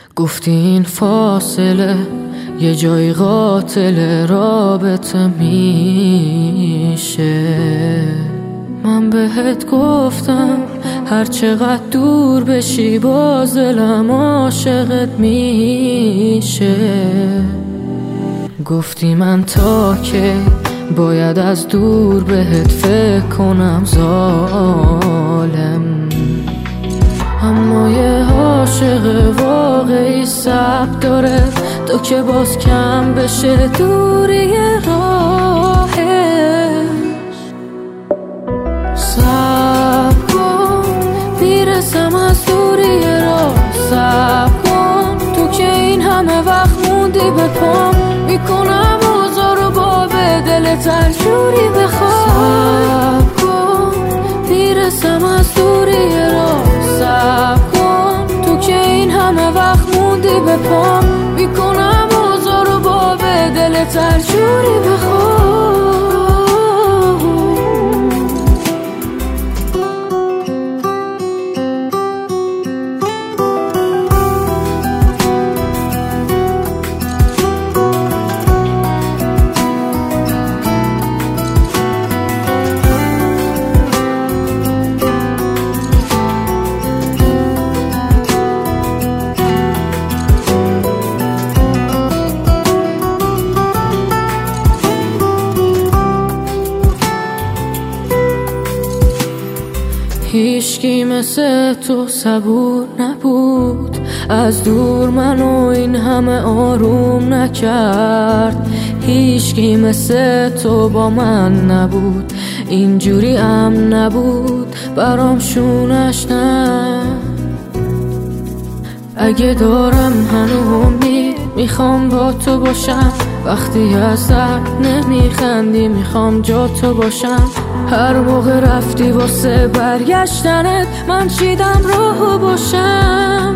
گفتی این فاصله یه جای قاتل رابطه میشه. من بهت گفتم هر چقدر دور بشی باز دلم عاشقت میشه. گفتی من تا که باید از دور بهت فکر کنم ظالم، اما یه عاشق واقعی صبر داره تو که باز کم بشه دوری راهش. صبر کن میرسم از دوری راه، صبر کن تو که این همه وقت موندی به پام، میکنم اوضاع با به دلت هر جوری بخوای. صبر کن میرسم از دوری راه، صبر کن تو که این همه وقت موندی به پام، میکنم اوضاع با به دلت هر جوری بخوای. هیچکی مثل تو صبور نبود، از دور منو این همه آروم نکرد. هیچکی مثل تو با من نبود، اینجوری امن نبود برام شونش نه. اگه دارم هنو امید میخوام با تو باشم، وقتی از درد نمیخندی میخوام جا تو باشم. هر موقع رفتی واسه برگشتنت من چیدم راهو باشم.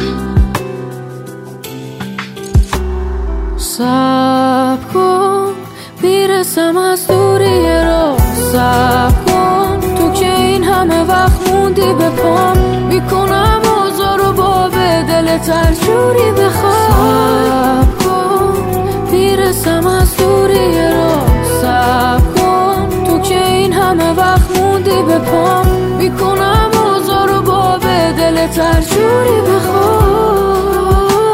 صبر کن میرسم از دوری راه، صبر کن تو که این همه وقت موندی به پام، میکنم اوضاع رو با به دلت هر جوری بخوای. صبر کن میرسم از دوری راه، صبر کن تو که این همه وقت موندی به پام، میکنم اوضاع رو با به دلت هر جوری بخوای.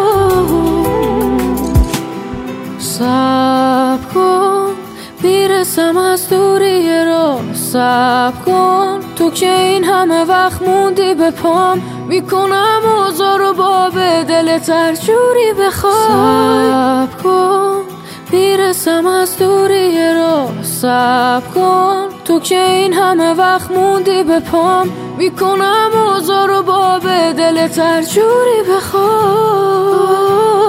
صبر کن میرسم از دوری راه، صبر کن تو که این همه وقت موندی به پام، میکنم اوضاع رو با به دلت هر جوری بخوای. صبر کن میرسم از دوری راه، صبر کن تو که این همه وقت موندی به پام، میکنم اوضاع رو با به دلت هر جوری بخوای.